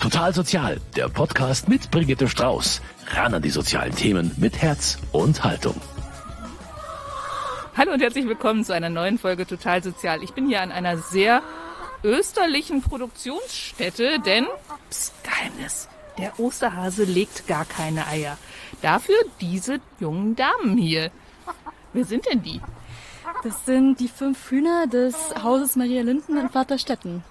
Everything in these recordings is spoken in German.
Total Sozial, der Podcast mit Brigitte Strauß. Ran an die sozialen Themen mit Herz und Haltung. Hallo und herzlich willkommen zu einer neuen Folge Total Sozial. Ich bin hier an einer sehr österlichen Produktionsstätte, denn, Geheimnis, der Osterhase legt gar keine Eier. Dafür diese jungen Damen hier. Wer sind denn die? Das sind die 5 Hühner des Hauses Maria Linden in Vaterstetten.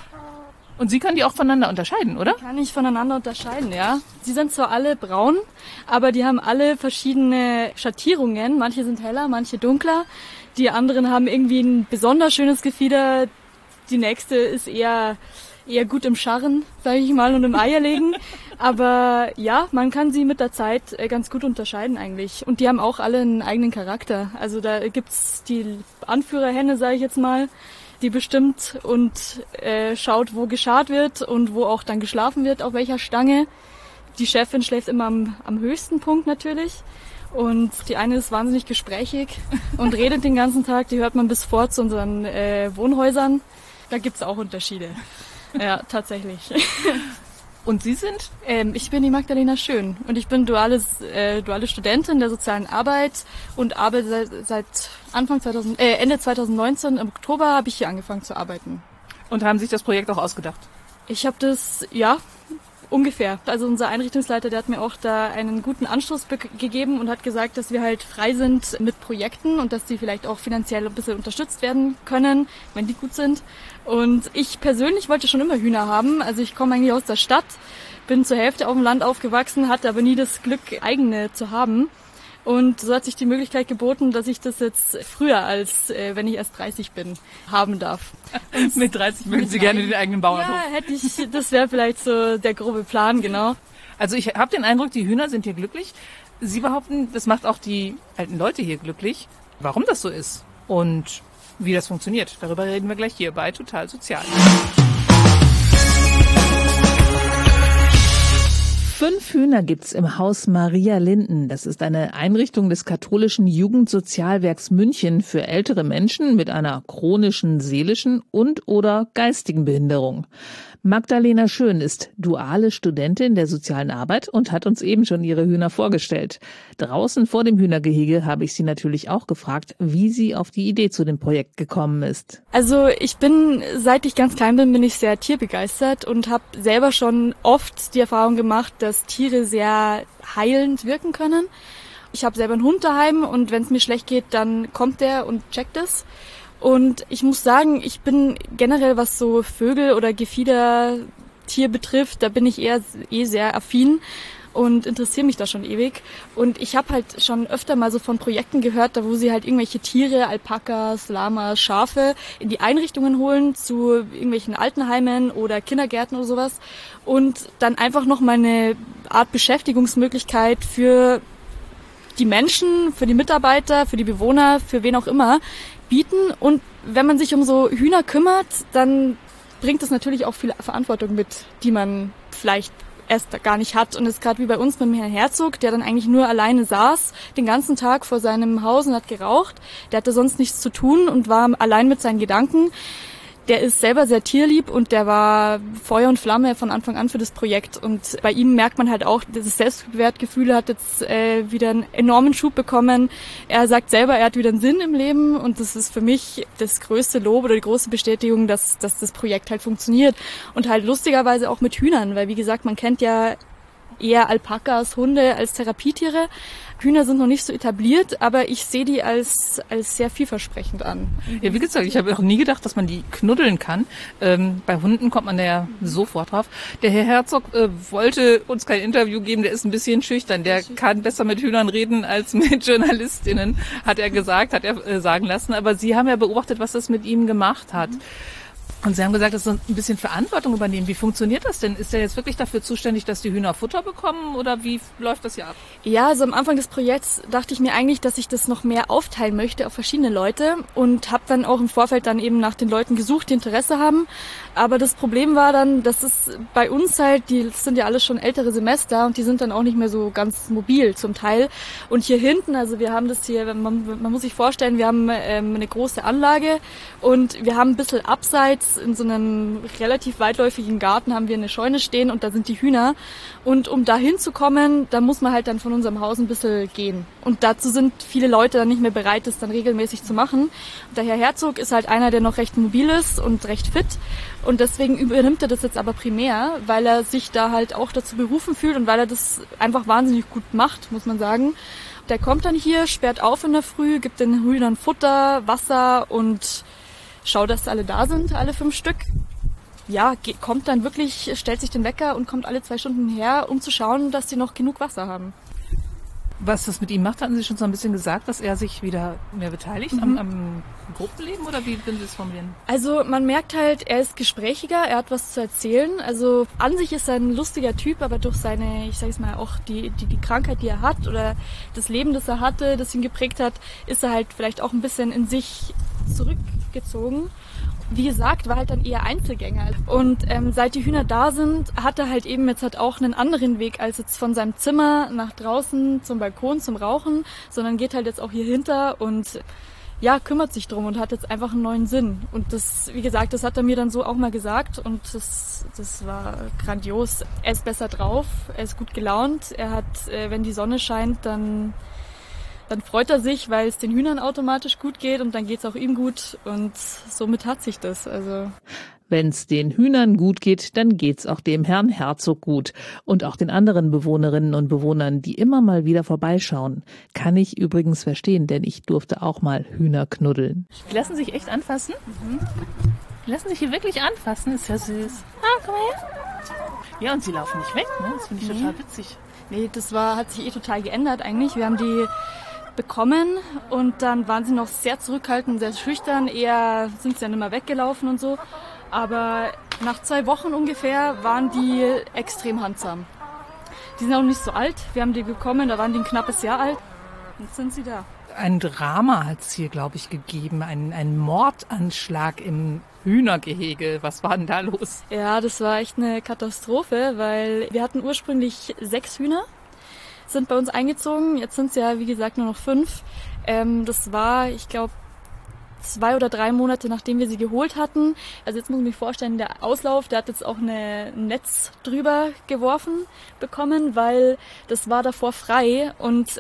Und Sie können die auch voneinander unterscheiden, oder? Kann ich voneinander unterscheiden, ja. Sie sind zwar alle braun, aber die haben alle verschiedene Schattierungen. Manche sind heller, manche dunkler. Die anderen haben irgendwie ein besonders schönes Gefieder. Die nächste ist eher gut im Scharren, sage ich mal, und im Eierlegen. Aber ja, man kann sie mit der Zeit ganz gut unterscheiden eigentlich. Und die haben auch alle einen eigenen Charakter. Also da gibt's die Anführerhenne, sage ich jetzt mal, die bestimmt und schaut, wo geschart wird und wo auch dann geschlafen wird, auf welcher Stange. Die Chefin schläft immer am höchsten Punkt natürlich. Und die eine ist wahnsinnig gesprächig und redet den ganzen Tag. Die hört man bis vor zu unseren Wohnhäusern. Da gibt's auch Unterschiede. Ja, tatsächlich. Und Sie sind? Ich bin die Magdalena Schön und ich bin duale Studentin der sozialen Arbeit und arbeite seit Ende 2019, im Oktober habe ich hier angefangen zu arbeiten. Und haben sich das Projekt auch ausgedacht? Ich habe das, ja, ungefähr. Also unser Einrichtungsleiter, der hat mir auch da einen guten Anstoß gegeben und hat gesagt, dass wir halt frei sind mit Projekten und dass die vielleicht auch finanziell ein bisschen unterstützt werden können, wenn die gut sind. Und ich persönlich wollte schon immer Hühner haben. Also ich komme eigentlich aus der Stadt, bin zur Hälfte auf dem Land aufgewachsen, hatte aber nie das Glück, eigene zu haben. Und so hat sich die Möglichkeit geboten, dass ich das jetzt früher, als wenn ich erst 30 bin, haben darf. Und mit 30 mögen Sie gerne den eigenen Bauernhof? Ja, das wäre vielleicht so der grobe Plan, genau. Also ich habe den Eindruck, die Hühner sind hier glücklich. Sie behaupten, das macht auch die alten Leute hier glücklich. Warum das so ist und wie das funktioniert, darüber reden wir gleich hier bei Total Sozial. 5 Hühner gibt's im Haus Maria Linden. Das ist eine Einrichtung des katholischen Jugendsozialwerks München für ältere Menschen mit einer chronischen seelischen und/oder geistigen Behinderung. Magdalena Schön ist duale Studentin der sozialen Arbeit und hat uns eben schon ihre Hühner vorgestellt. Draußen vor dem Hühnergehege habe ich sie natürlich auch gefragt, wie sie auf die Idee zu dem Projekt gekommen ist. Also seit ich ganz klein bin ich sehr tierbegeistert und habe selber schon oft die Erfahrung gemacht, dass Tiere sehr heilend wirken können. Ich habe selber einen Hund daheim und wenn es mir schlecht geht, dann kommt der und checkt es. Und ich muss sagen, ich bin generell, was so Vögel oder Gefiedertier betrifft, da bin ich sehr affin und interessiere mich da schon ewig. Und ich habe halt schon öfter mal so von Projekten gehört, da wo sie halt irgendwelche Tiere, Alpakas, Lamas, Schafe in die Einrichtungen holen zu irgendwelchen Altenheimen oder Kindergärten oder sowas und dann einfach noch mal eine Art Beschäftigungsmöglichkeit für die Menschen, für die Mitarbeiter, für die Bewohner, für wen auch immer bieten. Und wenn man sich um so Hühner kümmert, dann bringt es natürlich auch viel Verantwortung mit, die man vielleicht erst gar nicht hat. Und es ist gerade wie bei uns mit dem Herrn Herzog, der dann eigentlich nur alleine saß, den ganzen Tag vor seinem Haus und hat geraucht. Der hatte sonst nichts zu tun und war allein mit seinen Gedanken. Der ist selber sehr tierlieb und der war Feuer und Flamme von Anfang an für das Projekt. Und bei ihm merkt man halt auch, das Selbstwertgefühl hat jetzt wieder einen enormen Schub bekommen. Er sagt selber, er hat wieder einen Sinn im Leben und das ist für mich das größte Lob oder die große Bestätigung, dass das Projekt halt funktioniert. Und halt lustigerweise auch mit Hühnern, weil wie gesagt, man kennt ja eher Alpakas, Hunde als Therapietiere. Hühner sind noch nicht so etabliert, aber ich sehe die als sehr vielversprechend an. Ja, wie gesagt, ich habe auch nie gedacht, dass man die knuddeln kann. Bei Hunden kommt man da ja sofort drauf. Der Herr Herzog wollte uns kein Interview geben, der ist ein bisschen schüchtern. Der kann besser mit Hühnern reden als mit JournalistInnen, hat er sagen lassen. Aber Sie haben ja beobachtet, was das mit ihm gemacht hat. Und Sie haben gesagt, dass Sie ein bisschen Verantwortung übernehmen. Wie funktioniert das denn? Ist er jetzt wirklich dafür zuständig, dass die Hühner Futter bekommen oder wie läuft das hier ab? Ja, also am Anfang des Projekts dachte ich mir eigentlich, dass ich das noch mehr aufteilen möchte auf verschiedene Leute und habe dann auch im Vorfeld dann eben nach den Leuten gesucht, die Interesse haben. Aber das Problem war dann, dass es bei uns halt, das sind ja alles schon ältere Semester und die sind dann auch nicht mehr so ganz mobil zum Teil. Und hier hinten, also wir haben das hier, man muss sich vorstellen, wir haben eine große Anlage und wir haben ein bisschen abseits uns in so einem relativ weitläufigen Garten haben wir eine Scheune stehen und da sind die Hühner. Und um da hinzukommen, da muss man halt dann von unserem Haus ein bisschen gehen. Und dazu sind viele Leute dann nicht mehr bereit, das dann regelmäßig zu machen. Und der Herr Herzog ist halt einer, der noch recht mobil ist und recht fit. Und deswegen übernimmt er das jetzt aber primär, weil er sich da halt auch dazu berufen fühlt und weil er das einfach wahnsinnig gut macht, muss man sagen. Der kommt dann hier, sperrt auf in der Früh, gibt den Hühnern Futter, Wasser und schaut, dass alle da sind, alle 5 Stück. Ja, kommt dann wirklich, stellt sich den Wecker und kommt alle 2 Stunden her, um zu schauen, dass sie noch genug Wasser haben. Was das mit ihm macht, hatten Sie schon so ein bisschen gesagt, dass er sich wieder mehr beteiligt am Gruppenleben oder wie würden Sie es formulieren? Also man merkt halt, er ist gesprächiger, er hat was zu erzählen. Also an sich ist er ein lustiger Typ, aber durch seine, ich sage es mal, auch die Krankheit, die er hat oder das Leben, das er hatte, das ihn geprägt hat, ist er halt vielleicht auch ein bisschen in sich zurückgezogen. Wie gesagt, war halt dann eher Einzelgänger. Und seit die Hühner da sind, hat er halt eben jetzt halt auch einen anderen Weg als jetzt von seinem Zimmer nach draußen zum Balkon zum Rauchen, sondern geht halt jetzt auch hier hinter und ja, kümmert sich drum und hat jetzt einfach einen neuen Sinn. Und das, wie gesagt, das hat er mir dann so auch mal gesagt und das war grandios. Er ist besser drauf, er ist gut gelaunt, er hat, wenn die Sonne scheint, dann freut er sich, weil es den Hühnern automatisch gut geht und dann geht's auch ihm gut und somit hat sich das. Also wenn's den Hühnern gut geht, dann geht's auch dem Herrn Herzog gut und auch den anderen Bewohnerinnen und Bewohnern, die immer mal wieder vorbeischauen. Kann ich übrigens verstehen, denn ich durfte auch mal Hühner knuddeln. Die lassen sich echt anfassen? Die lassen sich hier wirklich anfassen, ist ja süß. Komm mal her. Ja, und sie laufen nicht weg, ne? Das finde ich total witzig. Nee, hat sich total geändert eigentlich. Wir haben die bekommen und dann waren sie noch sehr zurückhaltend, sehr schüchtern, eher sind sie dann immer weggelaufen und so. Aber nach 2 Wochen ungefähr waren die extrem handsam. Die sind auch nicht so alt. Wir haben die bekommen, da waren die ein knappes Jahr alt. Jetzt sind sie da. Ein Drama hat es hier, glaube ich, gegeben. Ein Mordanschlag im Hühnergehege. Was war denn da los? Ja, das war echt eine Katastrophe, weil wir hatten ursprünglich 6 Hühner, sind bei uns eingezogen. Jetzt sind es ja, wie gesagt, nur noch 5. Das war, ich glaube, 2 oder 3 Monate, nachdem wir sie geholt hatten. Also jetzt muss man sich vorstellen, der Auslauf, der hat jetzt auch ein Netz drüber geworfen bekommen, weil das war davor frei und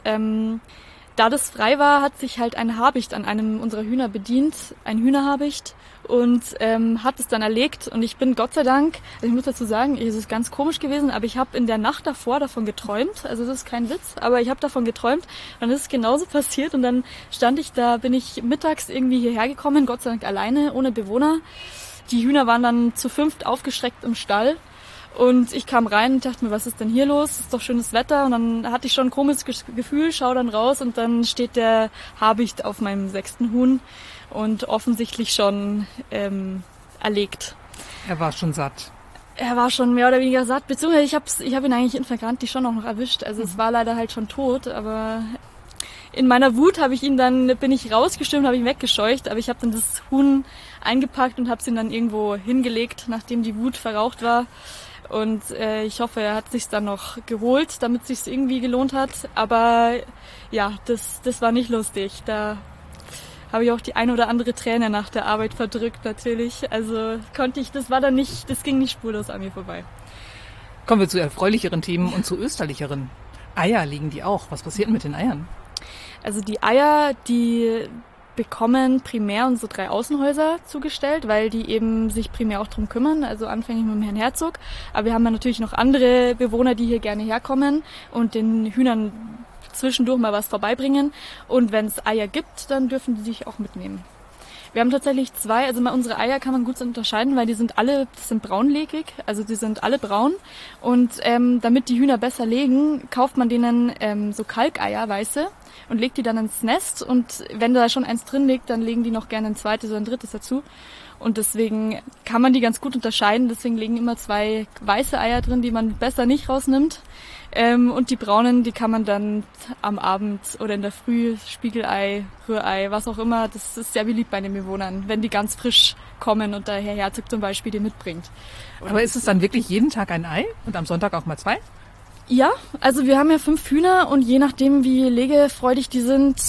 da das frei war, hat sich halt ein Habicht an einem unserer Hühner bedient, ein Hühnerhabicht, und hat es dann erlegt. Und ich bin Gott sei Dank, also ich muss dazu sagen, es ist ganz komisch gewesen, aber ich habe in der Nacht davor davon geträumt, also das ist kein Witz, aber ich habe davon geträumt und dann ist es genauso passiert und dann bin ich mittags irgendwie hierher gekommen, Gott sei Dank alleine, ohne Bewohner. Die Hühner waren dann zu 5 aufgestreckt im Stall. Und ich kam rein und dachte mir, was ist denn hier los? Ist doch schönes Wetter. Und dann hatte ich schon ein komisches Gefühl, schau dann raus und dann steht der Habicht auf meinem 6. Huhn und offensichtlich schon erlegt. Er war schon satt. Er war schon mehr oder weniger satt, beziehungsweise ich hab ihn eigentlich in flagranti schon auch noch erwischt. Also es war leider halt schon tot, aber in meiner Wut bin ich rausgestürmt, habe ihn weggescheucht, aber ich habe dann das Huhn eingepackt und habe es ihm dann irgendwo hingelegt, nachdem die Wut verraucht war. Und ich hoffe, er hat sich's dann noch geholt, damit es sich irgendwie gelohnt hat. Aber ja, das war nicht lustig. Da habe ich auch die eine oder andere Träne nach der Arbeit verdrückt natürlich. Also das ging nicht spurlos an mir vorbei. Kommen wir zu erfreulicheren Themen und zu österlicheren. Eier liegen die auch. Was passiert denn mit den Eiern? Also die Eier, die bekommen primär unsere 3 Außenhäuser zugestellt, weil die eben sich primär auch drum kümmern, also anfänglich mit dem Herrn Herzog. Aber wir haben ja natürlich noch andere Bewohner, die hier gerne herkommen und den Hühnern zwischendurch mal was vorbeibringen. Und wenn es Eier gibt, dann dürfen die sich auch mitnehmen. Wir haben tatsächlich 2, also unsere Eier kann man gut unterscheiden, weil die sind braunlegig, also die sind alle braun. Und damit die Hühner besser legen, kauft man denen so Kalkeier, weiße, und legt die dann ins Nest. Und wenn da schon eins drin liegt, dann legen die noch gerne ein 2. oder ein 3. dazu. Und deswegen kann man die ganz gut unterscheiden. Deswegen liegen immer 2 weiße Eier drin, die man besser nicht rausnimmt. Und die braunen, die kann man dann am Abend oder in der Früh, Spiegelei, Rührei, was auch immer, das ist sehr beliebt bei den Bewohnern, wenn die ganz frisch kommen und der Herr Herzog zum Beispiel die mitbringt. Aber ist es dann wirklich jeden Tag ein Ei und am Sonntag auch mal 2? Ja, also wir haben ja 5 Hühner und je nachdem, wie legefreudig die sind,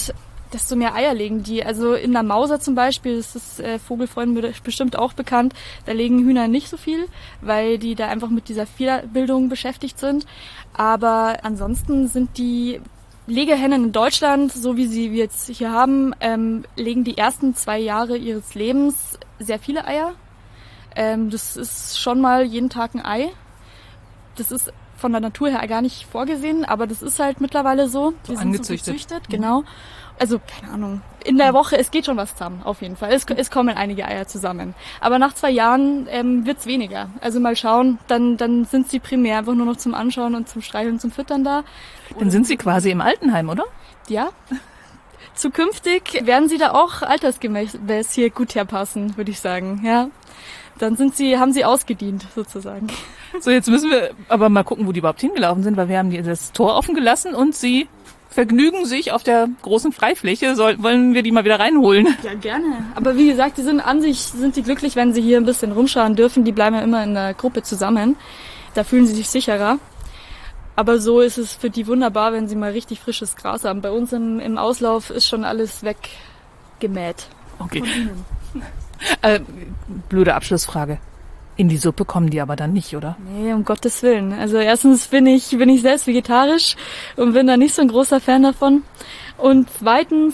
desto mehr Eier legen die. Also in der Mauser zum Beispiel, das ist Vogelfreunden bestimmt auch bekannt, da legen Hühner nicht so viel, weil die da einfach mit dieser Federbildung beschäftigt sind. Aber ansonsten sind die Legehennen in Deutschland, so wie wir jetzt hier haben, legen die ersten 2 Jahre ihres Lebens sehr viele Eier. Das ist schon mal jeden Tag ein Ei. Das ist von der Natur her gar nicht vorgesehen, aber das ist halt mittlerweile so. Die sind angezüchtet. So gezüchtet, genau. Also, keine Ahnung. In der Woche, es geht schon was zusammen, auf jeden Fall. Es kommen einige Eier zusammen. Aber nach 2 Jahren wird's weniger. Also mal schauen, dann sind sie primär einfach nur noch zum Anschauen und zum Streicheln und zum Füttern da. Dann sind sie quasi im Altenheim, oder? Ja. Zukünftig werden sie da auch altersgemäß hier gut herpassen, würde ich sagen, ja. Dann haben sie ausgedient, sozusagen. So, jetzt müssen wir aber mal gucken, wo die überhaupt hingelaufen sind, weil wir haben das Tor offen gelassen und sie vergnügen sich auf der großen Freifläche. Wollen wir die mal wieder reinholen? Ja, gerne. Aber wie gesagt, sind die glücklich, wenn sie hier ein bisschen rumschauen dürfen. Die bleiben ja immer in der Gruppe zusammen. Da fühlen sie sich sicherer. Aber so ist es für die wunderbar, wenn sie mal richtig frisches Gras haben. Bei uns im Auslauf ist schon alles weggemäht. Okay. Blöde Abschlussfrage. In die Suppe kommen die aber dann nicht, oder? Nee, um Gottes Willen. Also erstens bin ich selbst vegetarisch und bin da nicht so ein großer Fan davon. Und zweitens,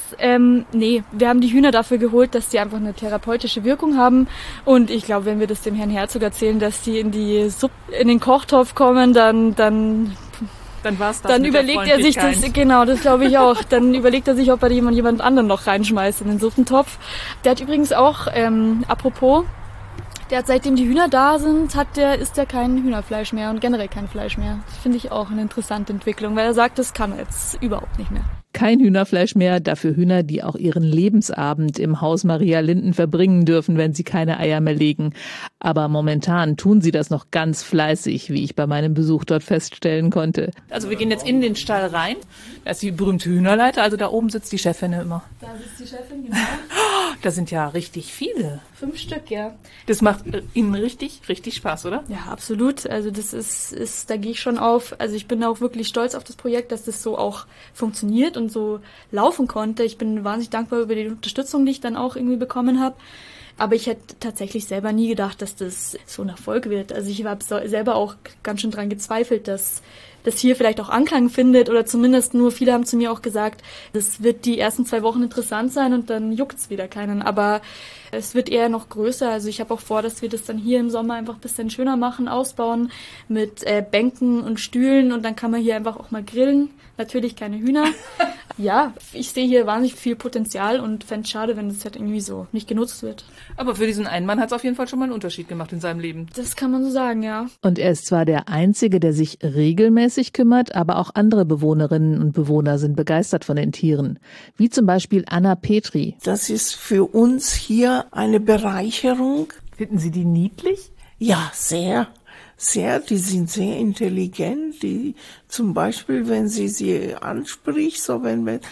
wir haben die Hühner dafür geholt, dass die einfach eine therapeutische Wirkung haben. Und ich glaube, wenn wir das dem Herrn Herzog erzählen, dass die in den Kochtopf kommen, dann war's das. Dann überlegt er sich das, genau, das glaube ich auch. Dann überlegt er sich, ob er jemand anderen noch reinschmeißt in den Suppentopf. Der hat übrigens auch, apropos, seitdem die Hühner da sind, isst er kein Hühnerfleisch mehr und generell kein Fleisch mehr. Das finde ich auch eine interessante Entwicklung, weil er sagt, das kann er jetzt überhaupt nicht mehr. Kein Hühnerfleisch mehr, dafür Hühner, die auch ihren Lebensabend im Haus Maria Linden verbringen dürfen, wenn sie keine Eier mehr legen. Aber momentan tun sie das noch ganz fleißig, wie ich bei meinem Besuch dort feststellen konnte. Also wir gehen jetzt in den Stall rein. Da ist die berühmte Hühnerleiter, also da oben sitzt die Chefin immer. Da sitzt die Chefin, genau. Da sind ja richtig viele. 5 Stück, ja. Das macht Ihnen richtig, richtig Spaß, oder? Ja, absolut. Also das ist, da gehe ich schon auf. Also ich bin auch wirklich stolz auf das Projekt, dass das so auch funktioniert und so laufen konnte. Ich bin wahnsinnig dankbar über die Unterstützung, die ich dann auch irgendwie bekommen habe. Aber ich hätte tatsächlich selber nie gedacht, dass das so ein Erfolg wird. Also ich habe selber auch ganz schön dran gezweifelt, dass das hier vielleicht auch Anklang findet oder zumindest nur viele haben zu mir auch gesagt, das wird die ersten 2 Wochen interessant sein und dann juckt's wieder keinen. Aber es wird eher noch größer. Also ich habe auch vor, dass wir das dann hier im Sommer einfach ein bisschen schöner machen, ausbauen mit Bänken und Stühlen und dann kann man hier einfach auch mal grillen. Natürlich keine Hühner. Ja, ich sehe hier wahnsinnig viel Potenzial und fände es schade, wenn das halt irgendwie so nicht genutzt wird. Aber für diesen einen Mann hat es auf jeden Fall schon mal einen Unterschied gemacht in seinem Leben. Das kann man so sagen, ja. Und er ist zwar der Einzige, der sich regelmäßig kümmert, aber auch andere Bewohnerinnen und Bewohner sind begeistert von den Tieren. Wie zum Beispiel Anna Petri. Das ist für uns hier eine Bereicherung. Finden Sie die niedlich? Ja, sehr. Die sind sehr intelligent, die zum Beispiel, wenn sie anspricht, so wenn wir,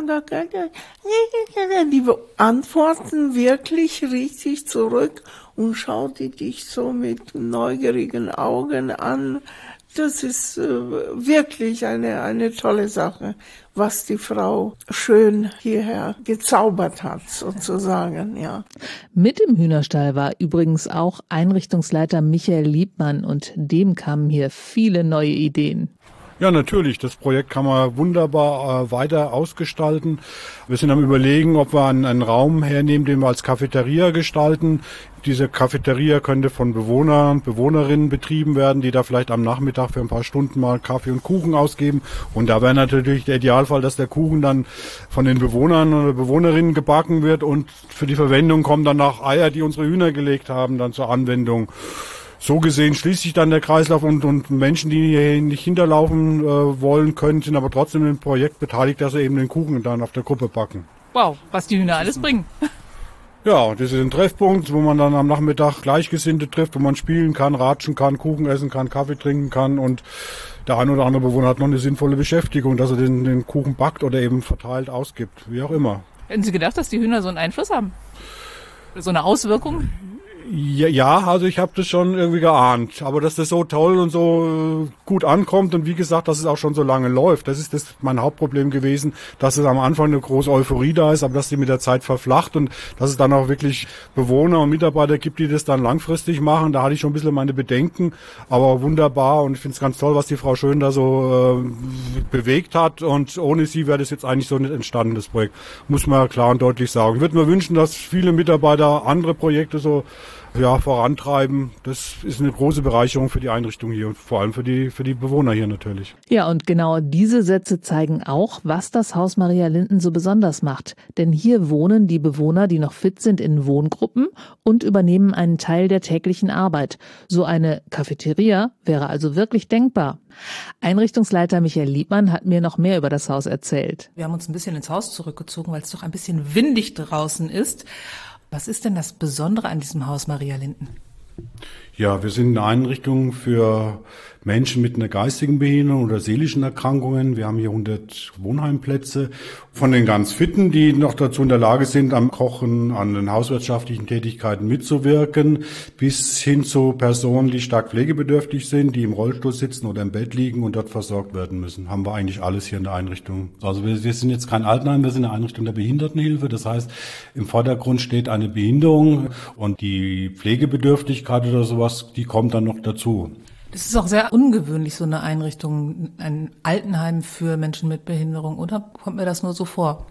die antworten wirklich richtig zurück und schaut die dich so mit neugierigen Augen an. Das ist wirklich eine tolle Sache, was die Frau schön hierher gezaubert hat, sozusagen, ja. Mit im Hühnerstall war übrigens auch Einrichtungsleiter Michael Liebmann und dem kamen hier viele neue Ideen. Ja, natürlich. Das Projekt kann man wunderbar weiter ausgestalten. Wir sind am Überlegen, ob wir einen Raum hernehmen, den wir als Cafeteria gestalten. Diese Cafeteria könnte von Bewohnern und Bewohnerinnen betrieben werden, die da vielleicht am Nachmittag für ein paar Stunden mal Kaffee und Kuchen ausgeben. Und da wäre natürlich der Idealfall, dass der Kuchen dann von den Bewohnern oder Bewohnerinnen gebacken wird und für die Verwendung kommen dann auch Eier, die unsere Hühner gelegt haben, dann zur Anwendung. So gesehen schließt sich dann der Kreislauf und Menschen, die hier nicht hinterlaufen wollen können, sind aber trotzdem im Projekt beteiligt, dass sie eben den Kuchen dann auf der Gruppe backen. Wow, was die Hühner alles bringen. Ja, das ist ein Treffpunkt, wo man dann am Nachmittag Gleichgesinnte trifft, wo man spielen kann, ratschen kann, Kuchen essen kann, Kaffee trinken kann und der ein oder andere Bewohner hat noch eine sinnvolle Beschäftigung, dass er den Kuchen backt oder eben verteilt ausgibt, wie auch immer. Hätten Sie gedacht, dass die Hühner so einen Einfluss haben? So eine Auswirkung? Ja, also ich habe das schon irgendwie geahnt, aber dass das so toll und so gut ankommt und wie gesagt, dass es auch schon so lange läuft, das ist mein Hauptproblem gewesen, dass es am Anfang eine große Euphorie da ist, aber dass die mit der Zeit verflacht und dass es dann auch wirklich Bewohner und Mitarbeiter gibt, die das dann langfristig machen. Da hatte ich schon ein bisschen meine Bedenken, aber wunderbar und ich finde es ganz toll, was die Frau Schön da so bewegt hat und ohne sie wäre das jetzt eigentlich so nicht entstanden, das Projekt, muss man klar und deutlich sagen. Ich würde mir wünschen, dass viele Mitarbeiter andere Projekte so vorantreiben. Das ist eine große Bereicherung für die Einrichtung hier und vor allem für die Bewohner hier natürlich. Ja, und genau diese Sätze zeigen auch, was das Haus Maria Linden so besonders macht. Denn hier wohnen die Bewohner, die noch fit sind, in Wohngruppen und übernehmen einen Teil der täglichen Arbeit. So eine Cafeteria wäre also wirklich denkbar. Einrichtungsleiter Michael Liebmann hat mir noch mehr über das Haus erzählt. Wir haben uns ein bisschen ins Haus zurückgezogen, weil es doch ein bisschen windig draußen ist. Was ist denn das Besondere an diesem Haus Maria Linden? Ja, wir sind eine Einrichtung für Menschen mit einer geistigen Behinderung oder seelischen Erkrankungen. Wir haben hier 100 Wohnheimplätze. Von den ganz Fitten, die noch dazu in der Lage sind, am Kochen, an den hauswirtschaftlichen Tätigkeiten mitzuwirken, bis hin zu Personen, die stark pflegebedürftig sind, die im Rollstuhl sitzen oder im Bett liegen und dort versorgt werden müssen. Haben wir eigentlich alles hier in der Einrichtung. Also wir sind jetzt kein Altenheim, wir sind eine Einrichtung der Behindertenhilfe. Das heißt, im Vordergrund steht eine Behinderung und die Pflegebedürftigkeit oder sowas, die kommt dann noch dazu. Das ist auch sehr ungewöhnlich, so eine Einrichtung, ein Altenheim für Menschen mit Behinderung, oder kommt mir das nur so vor?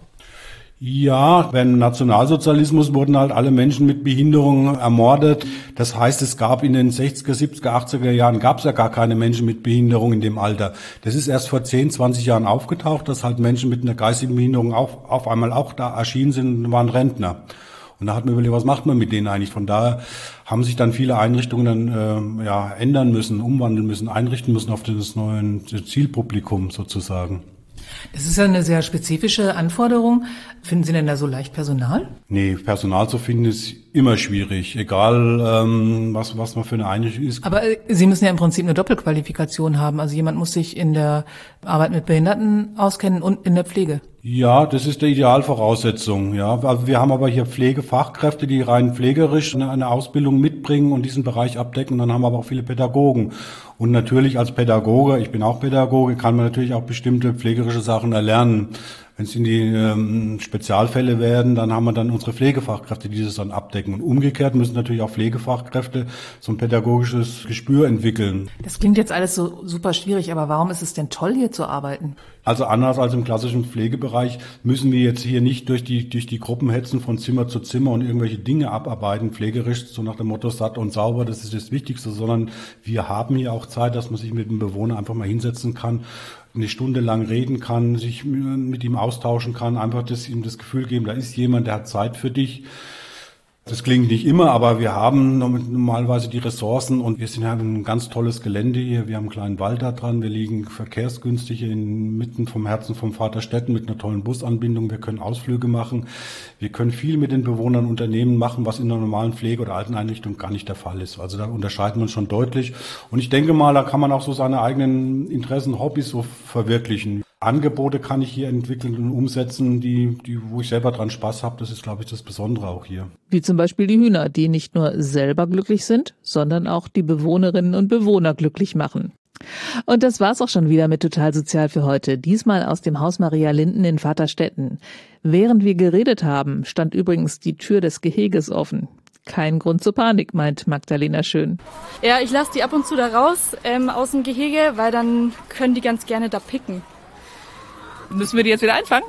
Ja, beim Nationalsozialismus wurden halt alle Menschen mit Behinderung ermordet. Das heißt, es gab in den 60er, 70er, 80er Jahren gab es ja gar keine Menschen mit Behinderung in dem Alter. Das ist erst vor 10, 20 Jahren aufgetaucht, dass halt Menschen mit einer geistigen Behinderung auf einmal auch da erschienen sind und waren Rentner. Und da hat man überlegt, was macht man mit denen eigentlich? Von daher haben sich dann viele Einrichtungen dann ändern müssen, umwandeln müssen, einrichten müssen auf das neue Zielpublikum sozusagen. Das ist ja eine sehr spezifische Anforderung. Finden Sie denn da so leicht Personal? Nee, Personal zu finden ist immer schwierig, egal was man für eine Einrichtung ist. Aber Sie müssen ja im Prinzip eine Doppelqualifikation haben. Also jemand muss sich in der Arbeit mit Behinderten auskennen und in der Pflege. Ja, das ist die Idealvoraussetzung. Ja, also wir haben aber hier Pflegefachkräfte, die rein pflegerisch eine Ausbildung mitbringen und diesen Bereich abdecken. Und dann haben wir aber auch viele Pädagogen. Und natürlich als Pädagoge, ich bin auch Pädagoge, kann man natürlich auch bestimmte pflegerische Sachen erlernen. Wenn es in die Spezialfälle werden, dann haben wir dann unsere Pflegefachkräfte, die das dann abdecken. Und umgekehrt müssen natürlich auch Pflegefachkräfte so ein pädagogisches Gespür entwickeln. Das klingt jetzt alles so super schwierig, aber warum ist es denn toll, hier zu arbeiten? Also anders als im klassischen Pflegebereich müssen wir jetzt hier nicht durch die Gruppen hetzen von Zimmer zu Zimmer und irgendwelche Dinge abarbeiten, pflegerisch, so nach dem Motto satt und sauber, das ist das Wichtigste, sondern wir haben hier auch Zeit, dass man sich mit dem Bewohner einfach mal hinsetzen kann, eine Stunde lang reden kann, sich mit ihm austauschen kann, einfach ihm das Gefühl geben, da ist jemand, der hat Zeit für dich. Das klingt nicht immer, aber wir haben normalerweise die Ressourcen und wir sind ja ein ganz tolles Gelände hier. Wir haben einen kleinen Wald da dran, wir liegen verkehrsgünstig inmitten vom Herzen vom Vaterstetten mit einer tollen Busanbindung. Wir können Ausflüge machen, wir können viel mit den Bewohnern Unternehmen machen, was in einer normalen Pflege- oder Alteneinrichtung gar nicht der Fall ist. Also da unterscheiden wir uns schon deutlich. Und ich denke mal, da kann man auch so seine eigenen Interessen, Hobbys so verwirklichen. Angebote kann ich hier entwickeln und umsetzen, wo ich selber dran Spaß habe. Das ist, glaube ich, das Besondere auch hier. Wie zum Beispiel die Hühner, die nicht nur selber glücklich sind, sondern auch die Bewohnerinnen und Bewohner glücklich machen. Und das war's auch schon wieder mit Total Sozial für heute. Diesmal aus dem Haus Maria Linden in Vaterstetten. Während wir geredet haben, stand übrigens die Tür des Geheges offen. Kein Grund zur Panik, meint Magdalena Schön. Ja, ich lasse die ab und zu da raus aus dem Gehege, weil dann können die ganz gerne da picken. Müssen wir die jetzt wieder einfangen?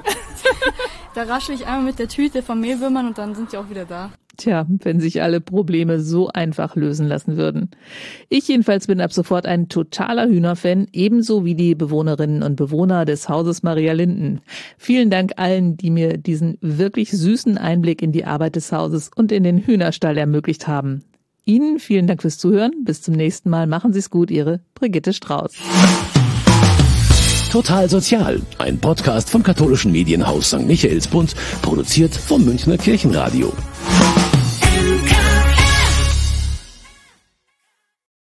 Da raschel ich einmal mit der Tüte von Mehlwürmern und dann sind sie auch wieder da. Tja, wenn sich alle Probleme so einfach lösen lassen würden. Ich jedenfalls bin ab sofort ein totaler Hühnerfan, ebenso wie die Bewohnerinnen und Bewohner des Hauses Maria Linden. Vielen Dank allen, die mir diesen wirklich süßen Einblick in die Arbeit des Hauses und in den Hühnerstall ermöglicht haben. Ihnen vielen Dank fürs Zuhören. Bis zum nächsten Mal. Machen Sie es gut, Ihre Brigitte Strauß. Total Sozial, ein Podcast vom katholischen Medienhaus St. Michaelsbund, produziert vom Münchner Kirchenradio.